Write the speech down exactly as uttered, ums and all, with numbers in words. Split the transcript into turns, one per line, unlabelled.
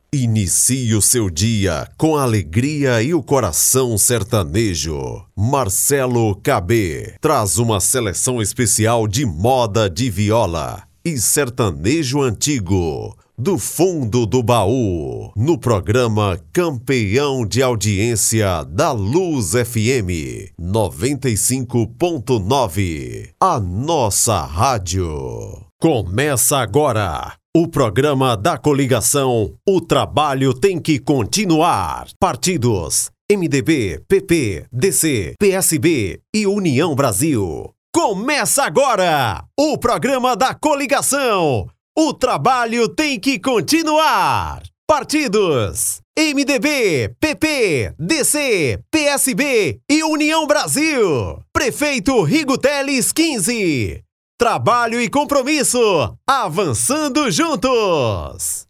Inicie o seu dia com a alegria e o coração sertanejo. Marcelo K B traz uma seleção especial de moda de viola e sertanejo antigo, do fundo do baú, no programa campeão de audiência da Luz F M noventa e cinco ponto nove, a nossa rádio. Começa agora o programa da coligação O Trabalho Tem Que Continuar. Partidos M D B, P P, D C, P S B e União Brasil. Começa agora o programa da coligação O Trabalho Tem Que Continuar. Partidos M D B, P P, D C, P S B e União Brasil. Prefeito Rigo Teles quinze. Trabalho e compromisso, avançando juntos.